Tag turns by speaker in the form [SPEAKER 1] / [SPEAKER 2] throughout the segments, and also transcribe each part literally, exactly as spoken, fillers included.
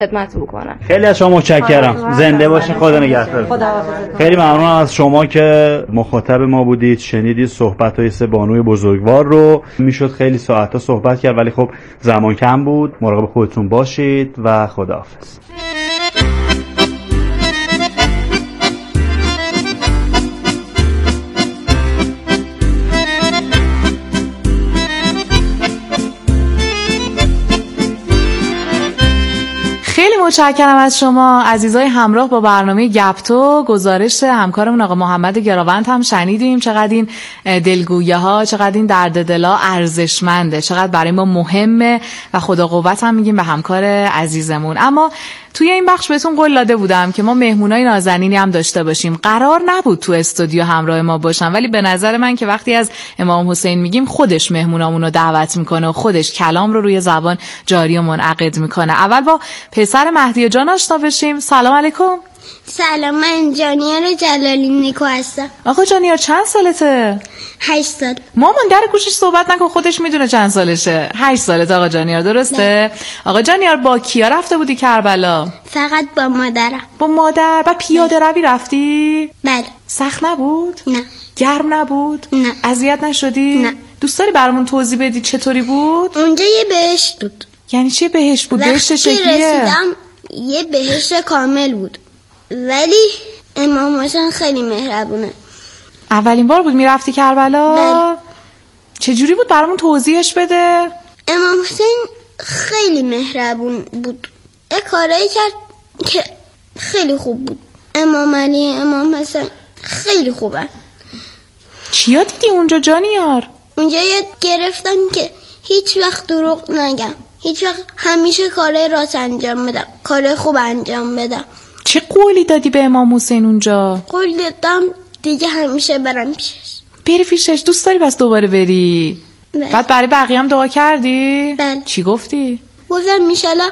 [SPEAKER 1] خدمت بکنم.
[SPEAKER 2] خیلی از شما متشکرم. زنده باشین. خدا نگهدار. خیلی ممنونم از شما که مخاطب ما بودید، شنیدید صحبت‌های سه بانوی بزرگوار رو. میشد خیلی ساعت‌ها صحبت کرد ولی خب زمان کم بود. مراقب خودتون باشید و خداحافظ.
[SPEAKER 3] متشکرم از شما عزیزای همراه با برنامه گپتو. گزارش همکارمون آقا محمد گراوند هم شنیدیم. چقدر این دلگویه ها، چقدر این درد دلا ارزشمنده، چقدر برای ما مهمه و خدا قوت هم میگیم به همکار عزیزمون. اما توی این بخش بهتون قول داده بودم که ما مهمونای نازنینی هم داشته باشیم. قرار نبود تو استودیو همراه ما باشن، ولی به نظر من که وقتی از امام حسین میگیم خودش مهمونامون رو دعوت میکنه و خودش کلام رو روی زبان جاری و منعقد میکنه. اول با پسر مهدی جان آشنا بشیم. سلام علیکم.
[SPEAKER 4] سلام، من جانیار جلالی نیکو هستم.
[SPEAKER 3] آقا جانیار چند سالته؟
[SPEAKER 4] هشت سال.
[SPEAKER 3] مامان در گوشش صحبت نکن، خودش میدونه چند سالشه. هشت سالته آقا جانیار، درسته؟ نه. آقا جانیار با کیا رفته بودی کربلا؟
[SPEAKER 4] فقط با مادرم.
[SPEAKER 3] با مادر؟ با پیاده روی رفتی؟
[SPEAKER 4] بله.
[SPEAKER 3] سخت نبود؟
[SPEAKER 4] نه.
[SPEAKER 3] گرم نبود؟
[SPEAKER 4] نه.
[SPEAKER 3] اذیت نشدی؟
[SPEAKER 4] نه.
[SPEAKER 3] دوست داری برامون توضیح بدی چطوری بود؟
[SPEAKER 4] اونجا یه بهشت بود.
[SPEAKER 3] یعنی چه بهشت بود؟ بهشت شکلیه؟
[SPEAKER 4] وقتی رسیدم یه بهشت کامل بود، ولی امام حسین خیلی مهربونه.
[SPEAKER 3] اولین بار بود میرفتی کربلا؟
[SPEAKER 4] بله.
[SPEAKER 3] چجوری بود برامون توضیحش بده؟
[SPEAKER 4] امام حسین خیلی مهربون بود، یه کارایی کرد که خیلی خوب بود. امام علی، امام حسین خیلی خوبه.
[SPEAKER 3] چیا دیدی اونجا جانیار؟
[SPEAKER 4] اونجا یاد گرفتم که هیچ وقت دروغ نگم، هیچ وقت همیشه کارهای راست انجام بدم، کارهای خوب انجام بدم.
[SPEAKER 3] چه قولی دادی به امام حسین اونجا؟
[SPEAKER 4] قول دادم دیگه همیشه برم پیشش.
[SPEAKER 3] بری پیشش؟ دوست داری بس دوباره بری؟
[SPEAKER 4] بله.
[SPEAKER 3] بعد برای بقیه هم دعا کردی؟
[SPEAKER 4] بله.
[SPEAKER 3] چی گفتی؟
[SPEAKER 4] گفتم میشالله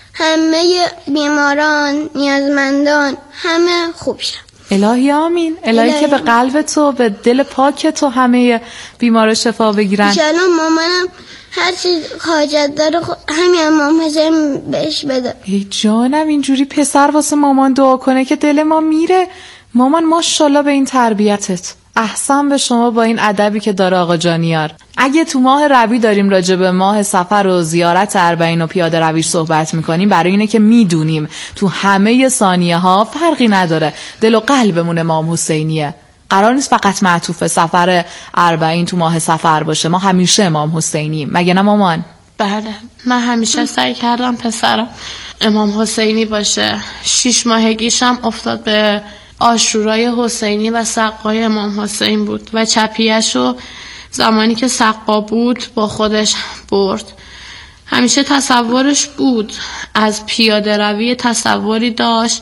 [SPEAKER 4] همه بیماران، نیازمندان همه خوب شن.
[SPEAKER 3] الهی آمین. الهی, الهی که به قلب تو، به دل پاک تو همه بیمارا شفا بگیرن.
[SPEAKER 4] انشالله مامانم هر چیز حاجت داره همین امام حسین بهش بده.
[SPEAKER 3] ای جانم، اینجوری پسر واسه مامان دعا کنه که دل ما میره. مامان ماشاءالله به این تربیتت. احسن به شما با این ادبی که داره آقا جانیار. اگه تو ماه ربیع داریم راجع به ماه سفر و زیارت اربعین و پیاده رویش صحبت میکنیم، برای اینه که میدونیم تو همه ثانیه ها فرقی نداره، دل و قلبمون امام حسینیه. قرار نیست فقط معطوف سفر اربعین تو ماه سفر باشه، ما همیشه امام حسینیم، مگه نه مامان؟
[SPEAKER 5] بله، من همیشه سعی کردم پسرم امام حسینی باشه. شیش ماهگیشم افتاد به عاشورای حسینی و سقای امام حسین بود و چپیه‌شو زمانی که سقا بود با خودش برد. همیشه تصورش بود، از پیاده روی تصوری داشت،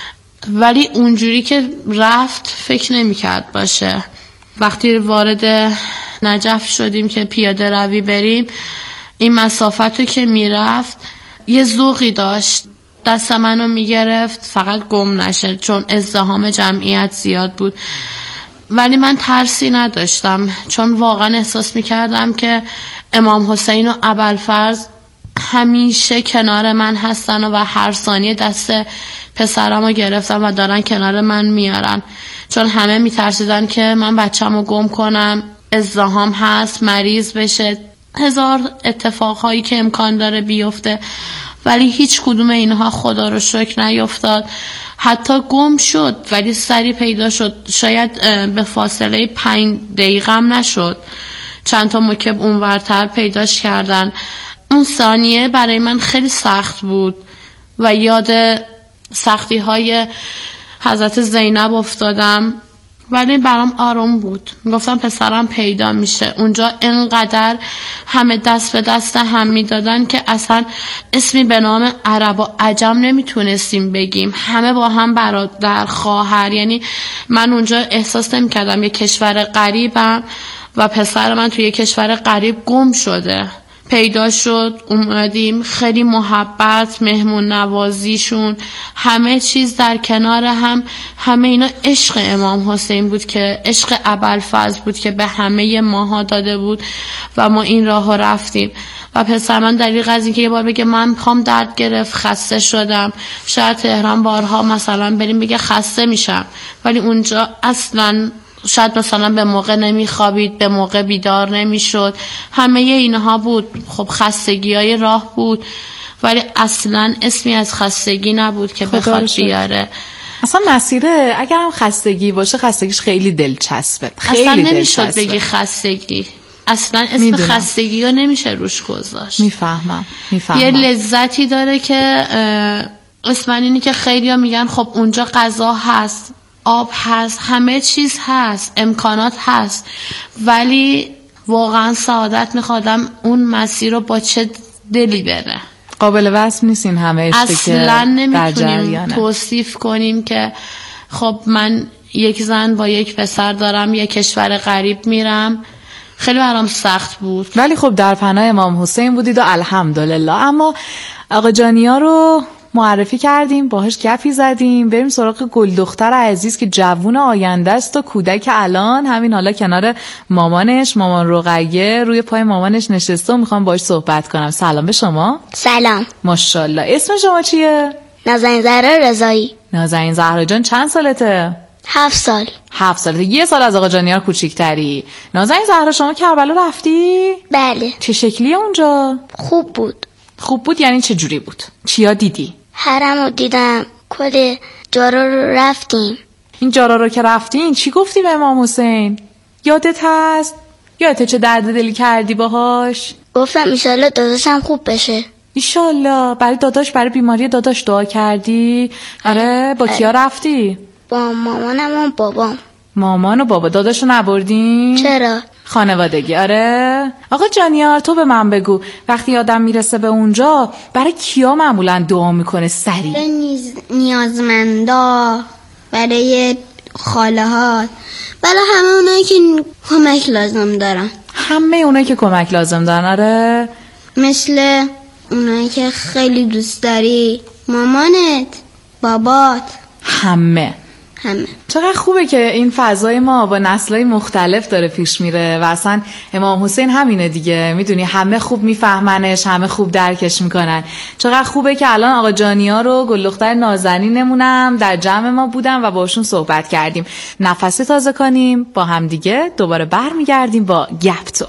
[SPEAKER 5] ولی اونجوری که رفت فکر نمی کرد باشه. وقتی وارد نجف شدیم که پیاده روی بریم، این مسافتو که می رفت یه ذوقی داشت، دست منو می گرفت فقط گم نشه، چون ازدحام جمعیت زیاد بود. ولی من ترسی نداشتم، چون واقعا احساس می کردم که امام حسین و ابوالفضل همیشه کنار من هستن و هر ثانیه دست پسرمو گرفتن و دارن کنار من میارن، چون همه میترسیدن که من بچه‌مو گم کنم، ازدحام هست، مریض بشه، هزار اتفاقهایی که امکان داره بیفته، ولی هیچ کدوم اینها خدا رو شکر نیفتاد. حتی گم شد ولی سری پیدا شد، شاید به فاصله پنج دقیقه هم نشد، چند تا مکب اونورتر پیداش کردن. اون ثانیه برای من خیلی سخت بود و یاد سختی های حضرت زینب افتادم، ولی برام آروم بود. گفتم پسرم پیدا میشه. اونجا انقدر همه دست به دست هم میدادن که اصلا اسمی به نام عرب و عجم نمیتونستیم بگیم، همه با هم برادر خواهر. یعنی من اونجا احساس نمیکردم یه کشور غریبم و پسر من توی یه کشور غریب گم شده. پیدا شد، اومدیم، خیلی محبت، مهمون نوازیشون، همه چیز در کنار هم، همه اینا عشق امام حسین بود که عشق ابوالفضل بود که به همه ماها داده بود و ما این راهو رفتیم. و پسر من دلیل از این که یه بار بگه من پام درد گرفت، خسته شدم، شاید تهران بارها مثلا بریم بگه خسته میشم، ولی اونجا اصلا شاید مثلا به موقع نمیخوابید، به موقع بیدار نمیشد، همه اینها بود. خب خستگی های راه بود ولی اصلا اسمی از خستگی نبود که بخواد بیاره.
[SPEAKER 3] اصلا مسیره اگر هم خستگی باشه خستگیش خیلی دلچسبه، خیلی
[SPEAKER 5] اصلا نمیشد بگی خستگی، اصلا اسم میدونم. خستگی ها نمیشه روش گذاشت.
[SPEAKER 3] میفهمم میفهمم.
[SPEAKER 5] یه لذتی داره که اسم اینی که خیلی ها میگن خب اونجا غذا هست، آب هست، همه چیز هست، امکانات هست، ولی واقعا سعادت میخوادم اون مسیر رو با چه دلی بره.
[SPEAKER 3] قابل وصف نیستین همه اشته
[SPEAKER 5] اصلا نمیتونیم توصیف کنیم که خب من یک زن با یک پسر دارم یه کشور غریب میرم، خیلی برام سخت بود،
[SPEAKER 3] ولی خب در پناه امام حسین بودید و الحمدلله. اما آقا جانیا رو معرفی کردیم، باهاش گپی زدیم، بریم سراغ گل دختر عزیز که جوون آینده است و کودک الان همین حالا کنار مامانش، مامان رقیه روی پای مامانش نشسته و میخوام باهاش صحبت کنم. سلام به شما.
[SPEAKER 4] سلام.
[SPEAKER 3] ماشاءالله. اسم شما چیه؟
[SPEAKER 4] نازنین زهرا رضایی.
[SPEAKER 3] نازنین زهرا جان چند سالته؟
[SPEAKER 4] هفت سال.
[SPEAKER 3] هفت سالته. یه سال از آقا جانیار کوچیک‌تری. نازنین زهرا شما کربلا رفتی؟
[SPEAKER 4] بله.
[SPEAKER 3] چه شکلیه اونجا؟
[SPEAKER 4] خوب بود.
[SPEAKER 3] خوب بود یعنی چه جوری بود؟ چیا دیدی؟
[SPEAKER 4] حرم رو دیدم، کل جارا رو رفتیم.
[SPEAKER 3] این جارا رو که رفتین چی گفتی به امام حسین؟ یادت هست؟ یادت چه درد دلی کردی باهاش؟
[SPEAKER 4] گفتم ایشالله داداشم خوب بشه.
[SPEAKER 3] ایشالله. برای داداش، برای بیماری داداش دعا کردی؟ آره. با کیا رفتی؟
[SPEAKER 4] با مامانم و بابام.
[SPEAKER 3] مامان و بابا. داداشو نبردین؟
[SPEAKER 4] چرا؟
[SPEAKER 3] خانوادگی. آره. آقا جانیار تو به من بگو وقتی آدم میرسه به اونجا برای کیا معمولا دعا میکنه سریع؟
[SPEAKER 4] برای نیز... نیازمندا، برای خاله ها، برای همه اونایی که کمک لازم دارن.
[SPEAKER 3] همه اونایی که کمک لازم دارن. آره.
[SPEAKER 4] مثل اونایی که خیلی دوست داری، مامانت، بابات،
[SPEAKER 3] همه
[SPEAKER 4] همه.
[SPEAKER 3] چقدر خوبه که این فضای ما با نسل‌های مختلف داره پیش میره و اصلا امام حسین همینه دیگه، میدونی همه خوب میفهمنش، همه خوب درکش میکنن. چقدر خوبه که الان آقا جانیا رو گل دختر نازنینمونم در جمع ما بودن و باشون صحبت کردیم. نفس تازه کنیم، با هم دیگه دوباره برمیگردیم با گپ تو.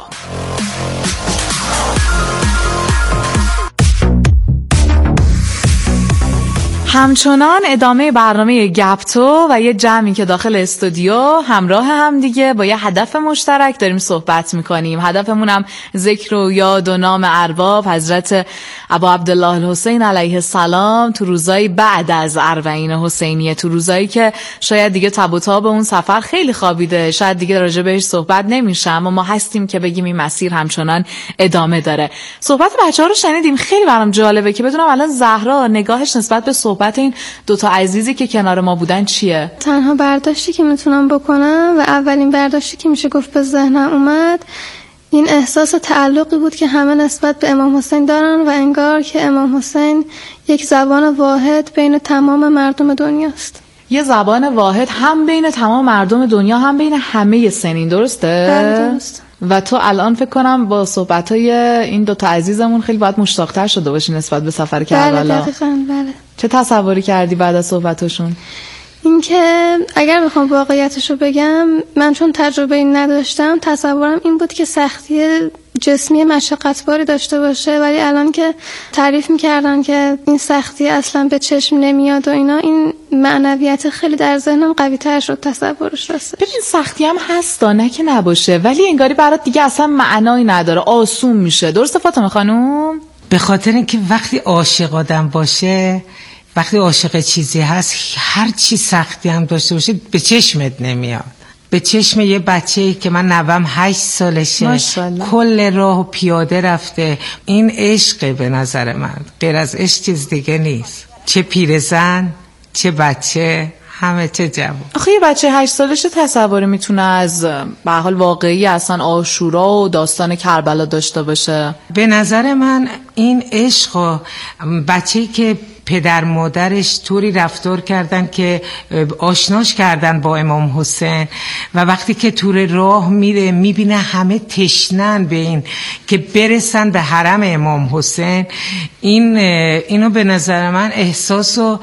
[SPEAKER 3] همچنان ادامه برنامه گپ تو و یه جمعی که داخل استودیو همراه هم دیگه با یه هدف مشترک داریم صحبت میکنیم. هدفمون هم ذکر و یاد و نام ارباب حضرت ابا عبدالله الحسین علیه السلام تو روزای بعد از اربعین حسینیه، تو روزایی که شاید دیگه تب و تاب اون سفر خیلی خوابیده، شاید دیگه راجع بهش صحبت نمیشه، اما ما هستیم که بگیم این مسیر همچنان ادامه داره. صحبت بچه‌ها رو شنیدیم، خیلی برام جالبه که بدونم الان زهرا نگاهش نسبت به صحبت این دوتا عزیزی که کنار ما بودن چیه؟
[SPEAKER 1] تنها برداشتی که میتونم بکنم و اولین برداشتی که میشه گفت به ذهنم اومد این احساس تعلقی بود که همه نسبت به امام حسین دارن و انگار که امام حسین یک زبان واحد بین تمام مردم دنیاست.
[SPEAKER 3] یه زبان واحد هم بین تمام مردم دنیا هم بین همه سنین، درسته؟
[SPEAKER 1] بله درست.
[SPEAKER 3] و تو الان فکر کنم با صحبت‌های این دوتا عزیزمون خیلی باید مشتاق‌تر شده باشی نسبت به سفر کربلا.
[SPEAKER 1] بله دقیقاً. بله.
[SPEAKER 3] چه تصوری کردی بعد از صحبتاشون؟
[SPEAKER 1] این که اگر بخوام واقعیتشو بگم، من چون تجربه این نداشتم تصورم این بود که سختی جسمی مشقتباری داشته باشه، ولی الان که تعریف میکردن که این سختی اصلا به چشم نمیاد و اینا، این معنویت خیلی در ذهنم قوی تر شد تصورش راستش.
[SPEAKER 3] ببین سختی هم هستا، نه که نباشه، ولی انگاری برات دیگه اصلا معنایی نداره، آسون میشه. درسته فاطمه خانوم؟
[SPEAKER 6] به خاطر اینکه وقتی عاشق آدم باشه، وقتی عاشق چیزی هست، هر چی سختی هم داشته باشه به چشمت نمیاد. به چشم یه بچه‌ای که من نوام هشت سالشه ماشالله. کل راه پیاده رفته. این عشقه به نظر من، غیر از عشق چیز دیگه نیست. چه پیرزن چه بچه همه چه جواب.
[SPEAKER 3] آخه یه بچه هشت ساله چه تصوری میتونه از به حال واقعی اصلا عاشورا و داستان کربلا داشته باشه؟
[SPEAKER 6] به نظر من این عشق و بچه‌ای که پدر مادرش طوری رفتار کردن که آشناش کردن با امام حسین و وقتی که طور راه میره میبینه همه تشنن به این که برسن به حرم امام حسین، این اینو به نظر من احساس و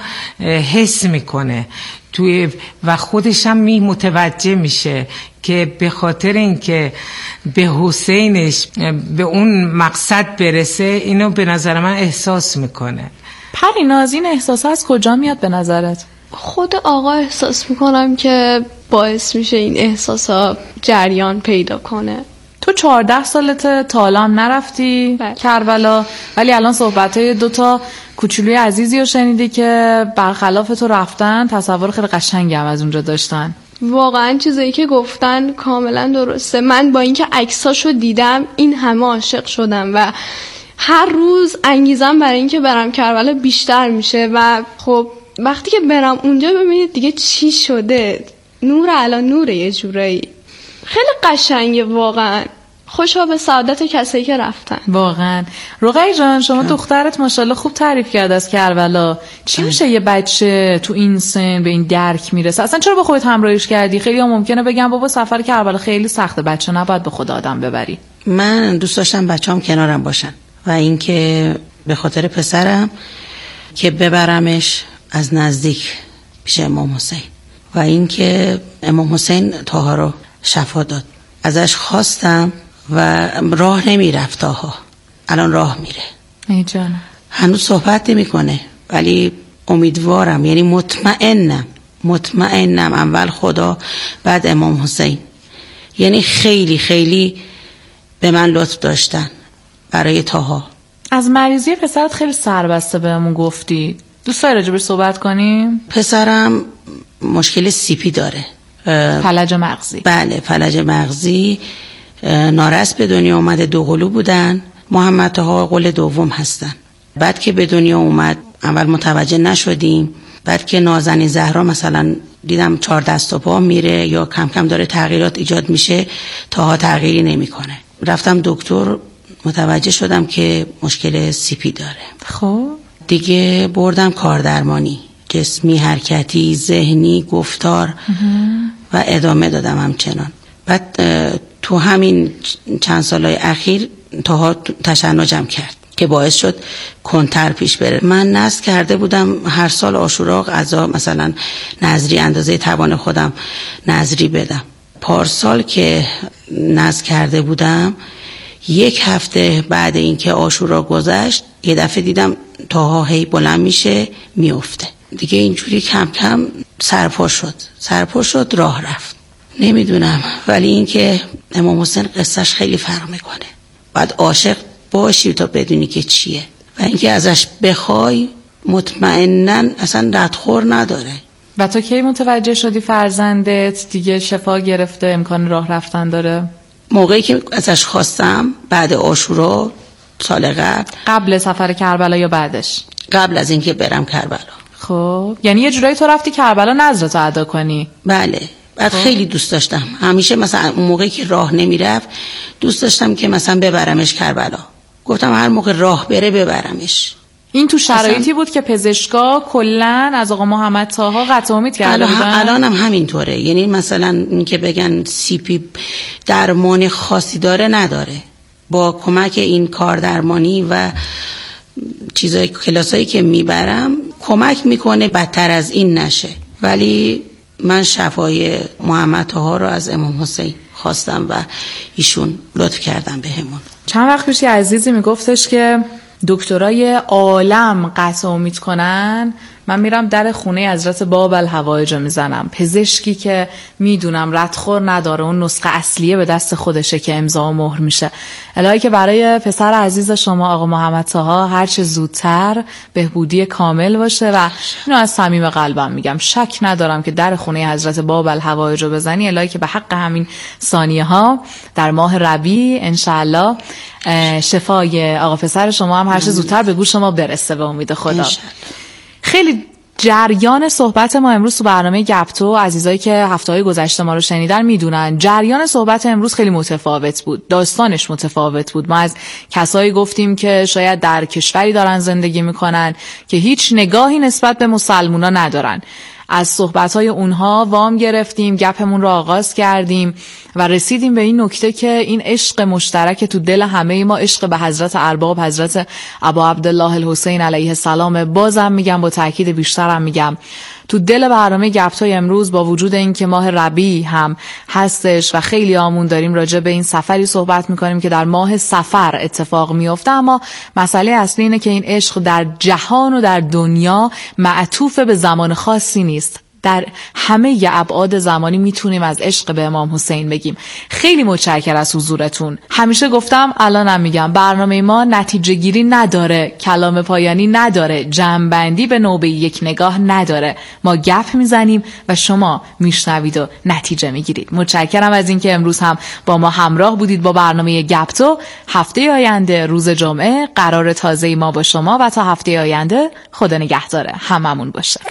[SPEAKER 6] حس میکنه توی و خودش هم می متوجه میشه که به خاطر اینکه به حسینش به اون مقصد برسه، اینو به نظر من احساس میکنه.
[SPEAKER 3] پریناز این احساس از کجا میاد به نظرت؟
[SPEAKER 5] خود آقا احساس میکنم که باعث میشه این احساسا جریان پیدا کنه.
[SPEAKER 3] تو چهارده سالته، تا حالا هم نرفتی
[SPEAKER 5] بله.
[SPEAKER 3] کربلا، ولی الان صحبتای دوتا کوچولوی عزیزی رو شنیدی که برخلاف تو رفتن، تصور خیلی قشنگی هم از اونجا داشتن.
[SPEAKER 5] واقعا چیزایی که گفتن کاملا درسته. من با اینکه عکساشو دیدم این همه عاشق شدم و هر روز انگیزم برای اینکه برم کربلا بیشتر میشه و خب وقتی که برم اونجا ببینید دیگه چی شده، نور الان نوره، یه جورایی خیلی قشنگه. واقعا خوشا به سعادت کسایی که رفتن.
[SPEAKER 3] واقعا. رقیه جان شما دخترت ماشاءالله خوب تعریف کرد از کربلا. چی میشه یه بچه تو این سن به این درک میرسه؟ اصلا چرا با خودت همراهیش کردی؟ خیلی هم ممکنه بگم بابا سفر کربلا خیلی سخته، بچه نباید به خود آدم ببری.
[SPEAKER 7] من دوست داشتم بچه‌ام کنارم باشن و اینکه به خاطر پسرم که ببرمش از نزدیک پیش امام حسین و اینکه امام حسین طاها رو شفا داد. ازش خواستم و راه نمی رفت طاها، الان راه میره.
[SPEAKER 3] ای جان.
[SPEAKER 7] هنوز صحبت نمی کنه ولی امیدوارم، یعنی مطمئنم مطمئنم اول خدا بعد امام حسین. یعنی خیلی خیلی به من لطف داشتن برای طاها.
[SPEAKER 3] از مریضی پسرت خیلی سربسته بهمون گفتی، دوست داری راجبش صحبت کنیم؟
[SPEAKER 7] پسرم مشکل سیپی داره،
[SPEAKER 3] فلج مغزی.
[SPEAKER 7] بله فلج مغزی، نارس به دنیا اومده، دو قلو بودن. محمد طاها قل دوم هستن. بعد که به دنیا اومد اول متوجه نشدیم، بعد که نازنین زهرا مثلا دیدم چهار دست و پا میره یا کم کم داره تغییرات ایجاد میشه، طاها تغییری نمیکنه. رفتم دکتر، متوجه شدم که مشکل سیپی داره.
[SPEAKER 3] خب
[SPEAKER 7] دیگه بردم کاردرمانی، جسمی، حرکتی، ذهنی، گفتار و ادامه دادم همچنان. بعد تو همین چند سالهای اخیر طاها تشنجم کرد که باعث شد کنتر پیش بره. من نذر کرده بودم هر سال عاشورا غذا مثلا نذری اندازه توان خودم نذری بدم. پارسال که نذر کرده بودم یک هفته بعد اینکه عاشورا گذشت یه دفعه دیدم طاها هی بلند میشه میفته. دیگه اینجوری کم کم سرپا شد سرپا شد راه رفت. نمیدونم، ولی اینکه امام حسین قصهش خیلی فرق میکنه. باید عاشق باشی تا بدونی که چیه و اینکه ازش بخوای مطمئنن اصلا ردخور نداره.
[SPEAKER 3] و تو کی متوجه شدی فرزندت دیگه شفا گرفته، امکان راه رفتن داره؟
[SPEAKER 7] موقعی که ازش خواستم بعد عاشورا سال قبل.
[SPEAKER 3] قبل سفر کربلا یا بعدش؟
[SPEAKER 7] قبل از اینکه برم کربلا.
[SPEAKER 3] خب یعنی یه جورایی تو رفتی کربلا نذرتو ادا کنی؟
[SPEAKER 7] بله. بعد خیلی دوست داشتم، همیشه مثلا اون موقعی که راه نمیرفت دوست داشتم که مثلا ببرمش کربلا. گفتم هر موقع راه بره ببرمش.
[SPEAKER 3] این تو شرایطی بود که پزشکا کلن از آقا محمد طاها قطع امید کرده بودن؟
[SPEAKER 7] الان هم همینطوره. یعنی مثلا این که بگن سیپی درمان خاصی داره نداره، با کمک این کار درمانی و چیزای کلاسایی که میبرم کمک میکنه بدتر از این نشه. ولی من شفای محمد طاها رو از امام حسین خواستم و ایشون لطف کردن بهمون.
[SPEAKER 3] چند وقت پیش عزیزی میگفتش که دکترای عالم قطع امید کنن، من میرم در خونه حضرت باب الحوائج میزنم. پزشکی که میدونم ردخور نداره، اون نسخه اصلیه به دست خودشه که امضا و مهر میشه. الهی که برای پسر عزیز شما آقا محمد طاها هر چه زودتر بهبودی کامل باشه و اینو از صمیم قلبم میگم، شک ندارم که در خونه حضرت باب الحوائج رو بزنی، الهی که به حق همین ثانیه ها در ماه ربیع انشالله شفای آقا پسر شما هم هر چه زودتر به گوش شما برسه به امید خدا. خیلی جریان صحبت ما امروز تو برنامه گپتو، عزیزایی که هفته‌های گذشته ما رو شنیدن میدونن جریان صحبت امروز خیلی متفاوت بود، داستانش متفاوت بود. ما از کسایی گفتیم که شاید در کشوری دارن زندگی میکنن که هیچ نگاهی نسبت به مسلمونا ندارن. از صحبت‌های اونها وام گرفتیم، گپمون رو آغاز کردیم و رسیدیم به این نکته که این عشق مشترک تو دل همه ما، عشق به حضرت ارباب، حضرت ابا عبدالله الحسین علیه السلام. بازم میگم، با تاکید بیشترم میگم، تو دل برنامه گپتای امروز با وجود این که ماه ربیع هم هستش و خیلی آمون داریم راجع به این سفری صحبت میکنیم که در ماه صفر اتفاق میفته، اما مسئله اصلی اینه که این عشق در جهان و در دنیا معطوف به زمان خاصی نیست. در همه ابعاد زمانی میتونیم از عشق به امام حسین بگیم. خیلی متشکرم از حضورتون. همیشه گفتم، الانم میگم، برنامه ما نتیجه گیری نداره، کلام پایانی نداره، جمع‌بندی به نوبه یک نگاه نداره. ما گپ میزنیم و شما میشنوید و نتیجه میگیرید. متشکرم از اینکه امروز هم با ما همراه بودید با برنامه گپتو. هفته آینده روز جمعه قرار تازه ما با شما و تا هفته آینده خدا نگهداره هممون باشه.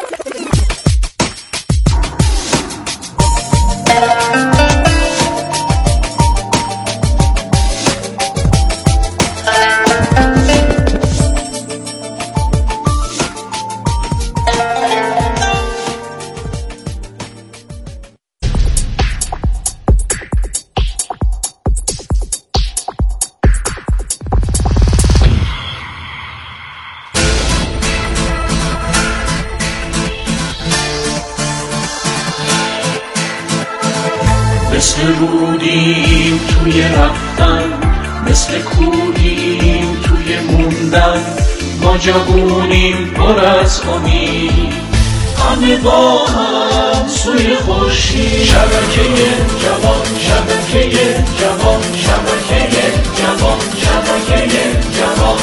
[SPEAKER 8] مثل رودیم توی رفتن، مثل کودیم توی موندن، ما جوونیم پر از امید، همه با هم سوی خورشید. شبکه جوان، شبکه جوان، شبکه جوان، شبکه جوان.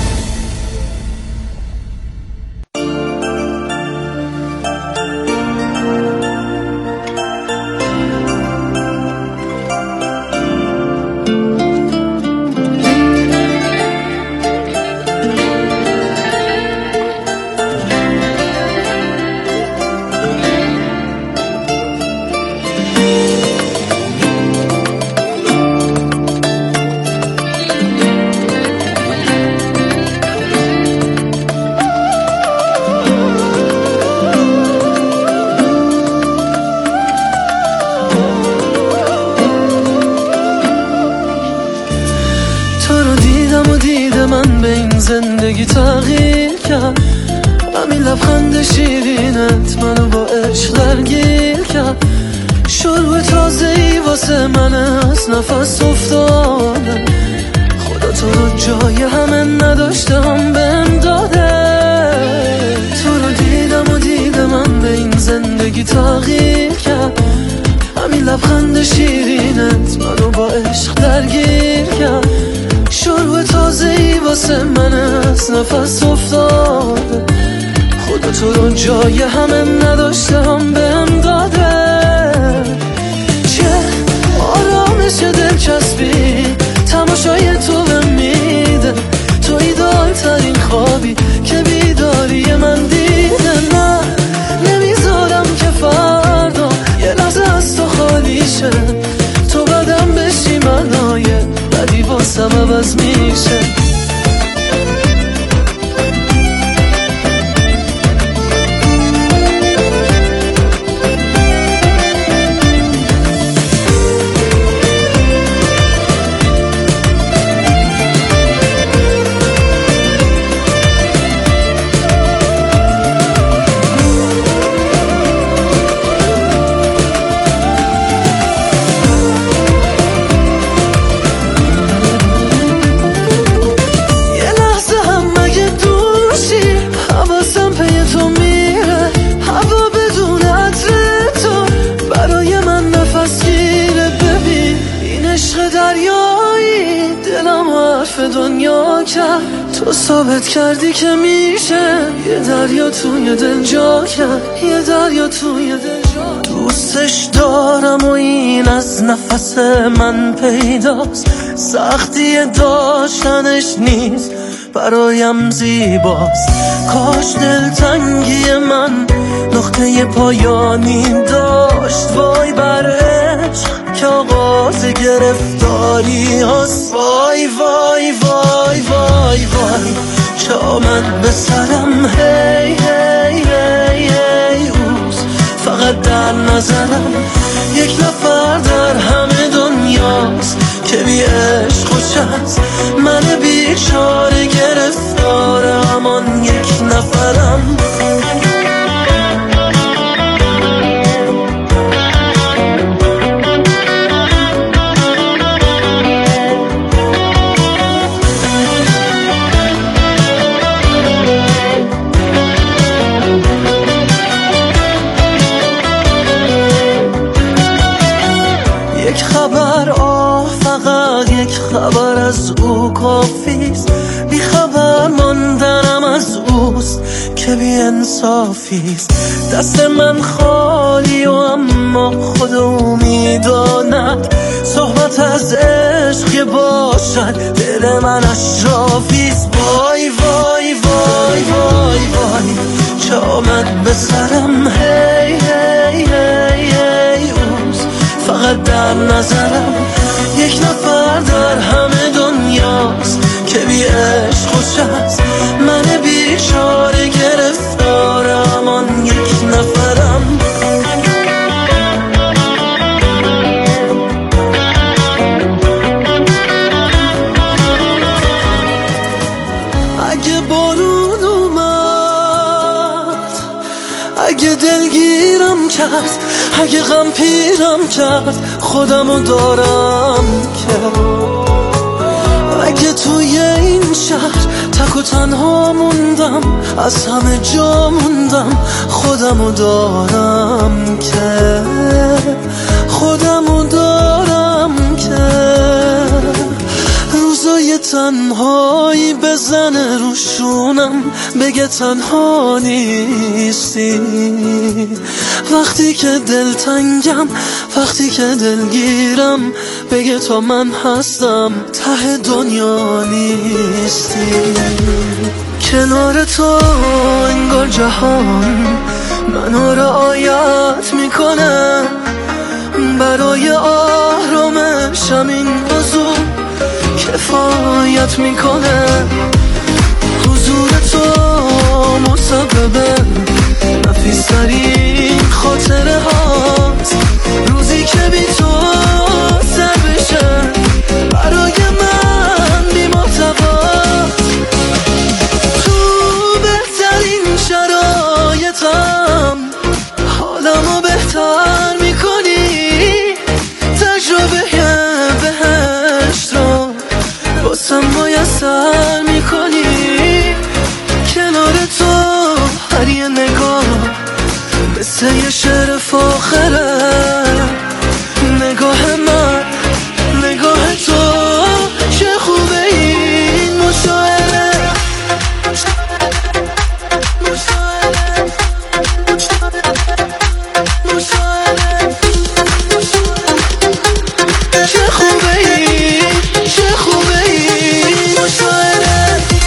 [SPEAKER 9] زندگی تغییر کرد، همین لبخند شیرینت منو با عشق درگیر کرد. شروع تازه‌ای واسه من از نفس افتاده، خدا تو رو جای همه نداشتم بهم داده. تو رو دیدم و دیدم من به این زندگی تغییر کرد، همین لبخند شیرینت منو با عشق درگیر کرد. شروع تازه‌ای واسه من از نفس افتاده، خدا تو رو جای همه نداشتم بهم داده. چه آرامش دلچسبی تماشای تو بهم میده، تو ایدال ترین خوابی که بیداری من دیده. نه نمیذارم که فردا یه لحظه از تو خالی شه، تو بدم بشی منای بدی واسم عوض میشه. دنیا کرد تو ثابت کردی که میشه یه دریا توی دل جا کرد، یه دریا توی دل جا. دوستش دارم و این از نفس من پیداست، سختی داشتنش نیست برایم زیباست. کاش دلتنگی من نقطه پایانی داشت. وای بر عشق که آغاز گرفتاری هست. وای وای وای وای وای چه آمد به سرم. هی هی هی هی اوز فقط در نظرم. یک نفر در همه دنیاست که بی عشق خوش است. من بیچاره گرفتار همان یک نفرم. یک خبر آه فقط یک خبر از او کافیست. بی خبر ماندنم از اوست که بی انصافیست. دست من خالی و اما خود او میداند. صحبت از عشق باشد دل من اشرافیست. وای وای وای وای وای چه آمد به سرم. هی هی هی هی اوز فقط در نظرم. یک نفر در همه دنیاست که بی عشق خوش است. من بیچاره گرفتار همان یک نفرم. اگه بارون اومد، اگه دلگیرم کرد، اگه غم پیرم کرد، خودمو دارم کرد. اگه توی این شهر تک و تنها موندم، از همه جا موندم، خودمو دارم که خودمو دارم که روزای تنهایی بزنه روشونم، بگه تنها نیستی. وقتی که دل تنگم، وقتی که دلگیرم، بگه تا من هستم ته دنیا نیستی. کنار تو انگار جهان منو رعایت میکنه، برای آرامشم این حضور کفایت میکنه. حضور تو مسبب نفیسترین خاطره هاست. روزی که بی تو سر بشه برای من بی محتواست. تو بهترین شرایطم حالمو بهتر میکنی، تجربه بهشت رو باسم میسر میکنی. کنار تو هر یه نگاه مثل یه شعر فاخره. نگاه من، نگاه تو، چه خوبه این مشاعره. مشاعره مشاعره چه خوبه این، چه خوبه این مشاعره.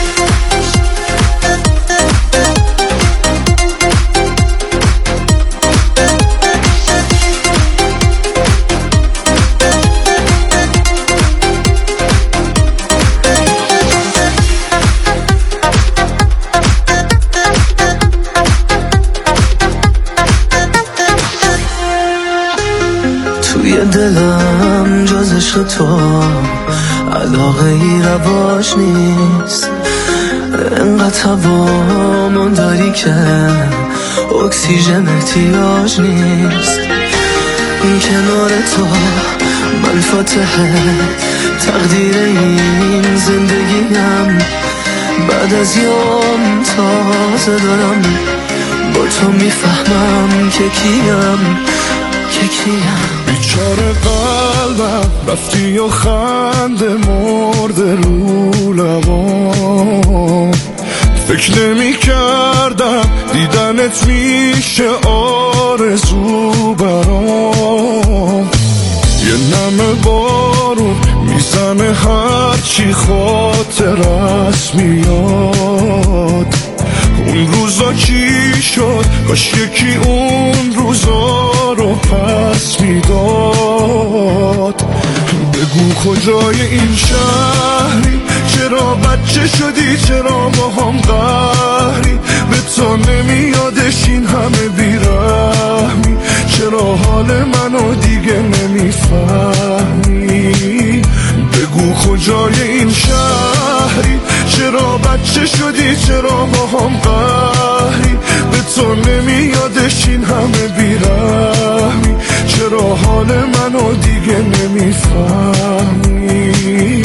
[SPEAKER 9] توی دلم جز عشق تو علاقه ای رواج نیست. انقدر هوامون داری که اکسیژن احتیاج نیست. این کنار تو من فاتحه تقدیر این زندگیم. بعد از یوم تازه دارم با تو میفهمم که کیم، که کیم.
[SPEAKER 10] بیچاره قلبم رفتی و خنده مرده رو لبام. فکر نمی کردم دیدنت میشه آرزو برام. یه نم بارون میزنه هرچی خاطر است میاد. اون این روزا چی شد؟ کاش یکی اون روزا رو پس میداد. بگو کجای این شهری؟ چرا بچه شدی؟ چرا با هم قهری؟ به تو نمیادش این همه بیرحمی؟ چرا حال منو دیگه نمیفهمی؟ بگو کجای این شهری؟ چرا بچه شدی؟ چرا با هم قهری؟ به تو نمیادش این همه بیرحمی؟ چرا حال منو دیگه نمیفهمی؟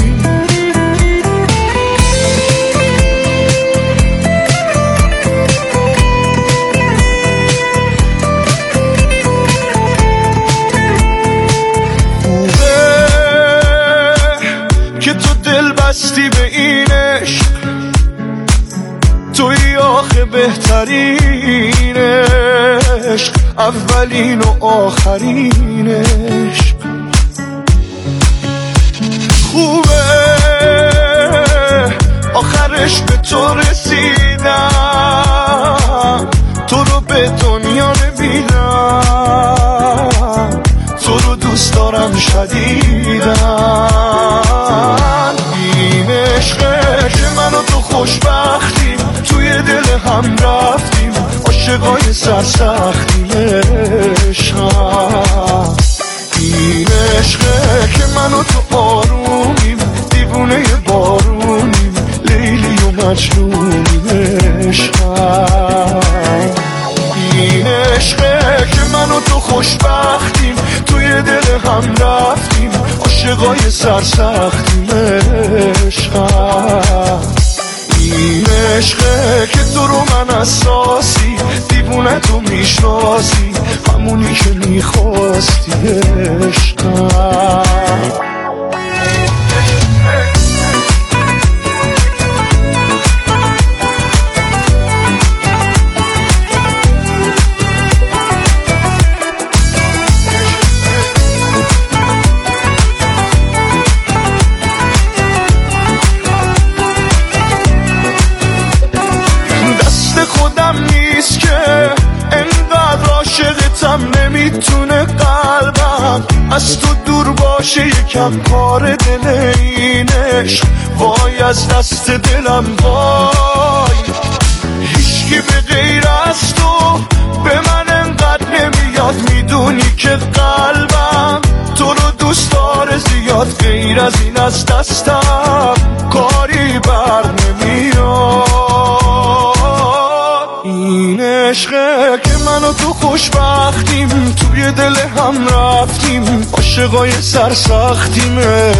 [SPEAKER 10] بستی به این عشق، توی آخه بهترین عشق، اولین و آخرین عشق. خوبه آخرش به تو رسیدم، تو رو به دنیا نمیدم، تو رو دوست دارم شدیدم. این عشقه که من و تو خوشبختیم، توی دل هم رفتیم، عاشقای سرسختیم. عشقم این عشقه که من و تو آرومیم، دیوونه بارونیم، لیلی و مجنونیم. عشقم این عشقه که من و تو خوشبختیم، توی دل هم رفتیم، عاشقای سرسختیم. عشقم این عشقه که تو رو من اساسی، دیوونه تو میشناسی، همونی که میخواستی. عشقم نمیتونه قلبم از تو دور باشه، یکم کار دل این عشق. وای از دست دلم وای، هیچکی به غیر از تو به من انقدر نمیاد. میدونی که قلبم تو رو دوست داره زیاد، غیر از این از دستم کاری بر نمیاد. این عشقه که من و تو خوشبختیم، توی دل هم رفتیم، عاشقای سرسختیم.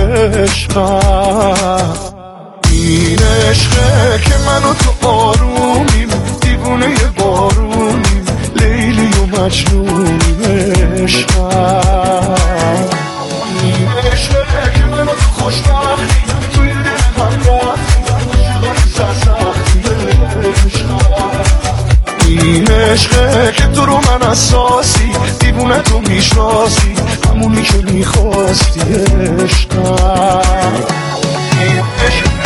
[SPEAKER 10] عشقم این عشقه که من و تو آرومیم، دیوونه بارونیم، لیلی و مجنونیم. عشقم این عشقه که من و تو خوشبختیم، توی دل هم رفتیم، عاشقای سرسختیم. این عشقه که تو رو من اساسی، دیوونه تو میشناسی، همونی که میخواستی. عشقم این عشقه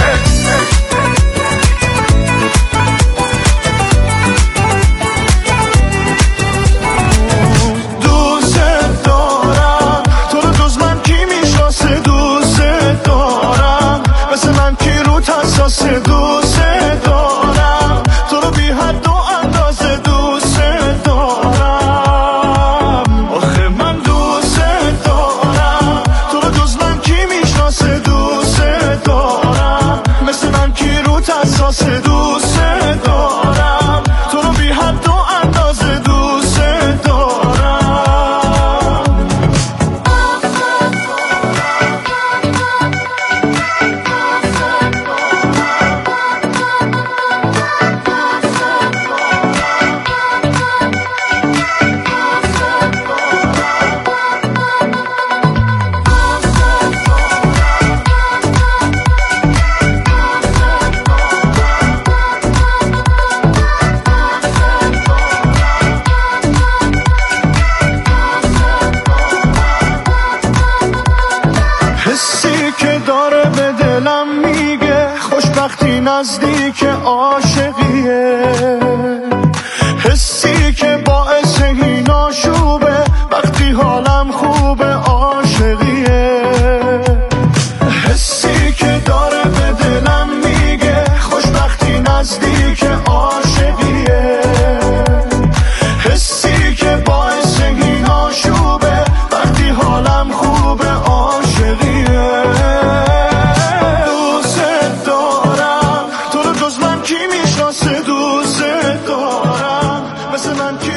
[SPEAKER 10] دوست دارم، تو رو جز من کی میشناسه؟ دوست دارم مثل من کی رو حساسه؟ دوست دارم تو رو بی حد و اندازه، دوست دارم. آخه من دوست دارم، تو رو جز من کی میشناسه؟ دوست دارم مثل من کی رو حساسه؟ دوست دارم تو رو بی حد و اندازه، دوست دارم. حسی که داره به دلم میگه، خوشبختی نزدیک عاشق